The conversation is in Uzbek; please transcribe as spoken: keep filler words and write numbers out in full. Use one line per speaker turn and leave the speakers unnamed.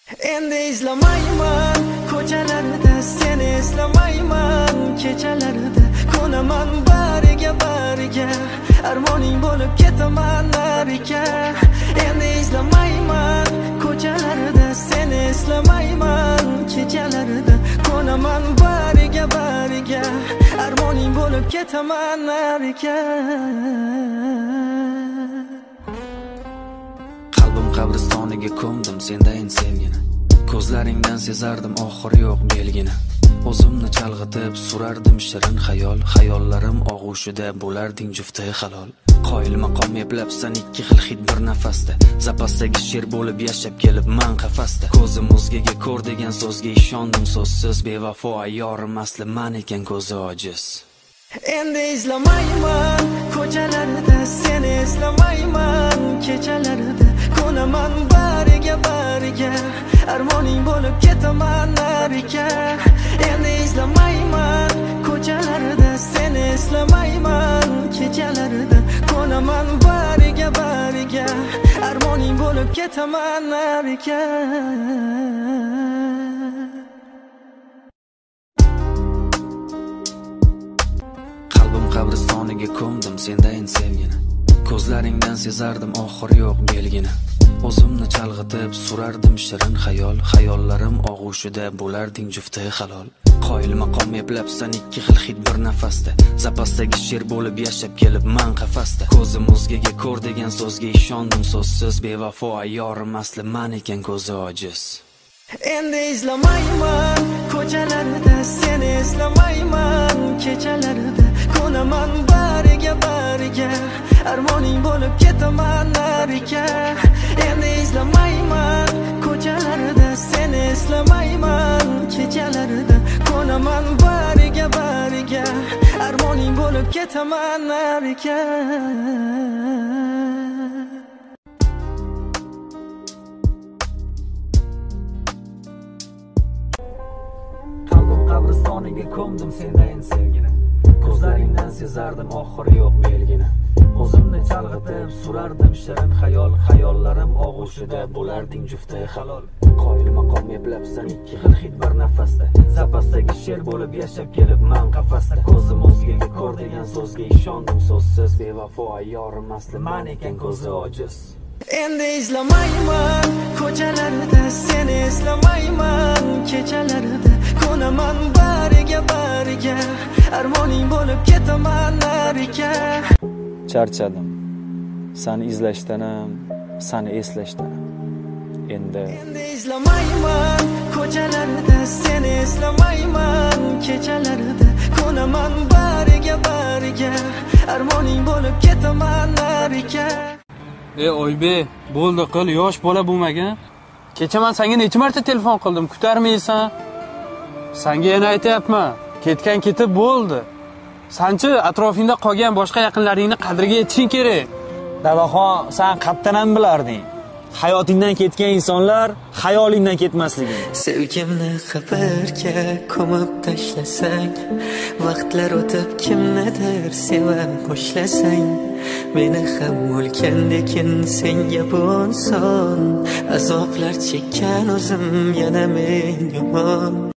Endi izlamayman ko'chalarda seni eslamayman kechalarda ko'naman bariga bariga armoning bo'lib ketaman nariga endi izlamayman ko'chalarda seni eslamayman kechalarda ko'naman bariga bariga armoning bo'lib ketaman nariga
Qalbim qabristoniga ko'mdim sendayin sevgini ko'zlaringdan sezardim oxiri yo'q belgini o'zimni chalg'itib surardim shirin xayol xayollarim og'ushida bo'larding jufti halol qoyil maqom eplabsan ikki xil hid bir nafasda zapasdagi sher bo'lib yashab kelibman qafasda ko'zim o'zgaga ko'r degan so'zga ishondim so'zsiz bevafo ayyorim asli man ekan ko'zi ojiz
endi izlamayman ko'chalarda seni eslamayman kechalarda ko'naman bariga bariga armoning bo'lib ketaman nariga endi izlamayman ko'chalarda seni eslamayman kechalarda ko'naman bariga bariga armoning bo'lib ketaman nariga
qabristoniga ko'mdim sendayin sevgini ko'zlaringdan sezardim oxiri yo'q belgini o'zimni chalg'itib surardim shirin xayol xayollarim og'ushida bo'larding jufti halol qoyil maqom eplabsan ikki xil hid bir nafasda zapasdagi sher bo'lib yashab kelibman qafasda ko'zim o'zgaga ko'r degan so'zga ishondim so'zsiz bevafo ayyorim asli man ekan ko'zi ojiz
endi izlamayman ko'chalarda seni eslamayman kechalarda ko'naman bariga bariga armoning bo'lib ketaman nariga endi izlamayman ko'chalarda seni eslamayman kechalarda ko'naman bariga bariga armoning bo'lib ketaman nariga
qabristoniga ko'mdim sendayin sevgini ko'zlaringdan sezardim oxiri yo'q belgini o'zimni chalg'itib surardim shirin xayol xayollarim og'ushida bo'larding jufti halol qoyil maqom eplabsan ikki xil hid bir nafasda zapasdagi sher bo'lib yashab kelibman qafasda ko'zim o'zgaga ko'r degan so'zga ishondim so'zsiz bevafo ayyorim asli man ekan ko'zi ojiz
endi izlamayman ko'chalarda seni eslamayman kechalarda ko'naman bariga bariga armoning bo'lib ketaman nariga
charchadim seni izlashdan ham seni eslashdan ham endi
endi izlamayman ko'chalarda seni eslamayman kechalarda ko'naman bariga bariga armoning bo'lib ketaman nariga
Ey Oybek, bo'ldi qil, yosh bola bo'lmagan. Kecha men senga necha marta telefon qildim, kutarmaysan. Senga yana aytayapman, ketgan ketib bo'ldi. Sanchi atrofingda qolgan boshqa yaqinlaringni qadriga yetishing kerak.
Dadaxon, sen qattan ham bilarding. Hayotingdan ketgan insonlar xayolingdan ketmasligi.
Sevgimni qabrga ko'mib tashlasang, vaqtlar o'tib kimnidir seva boshlasang, meni ham o'lgandekin senga bu inson azoblar chekkan o'zim yana men yomon.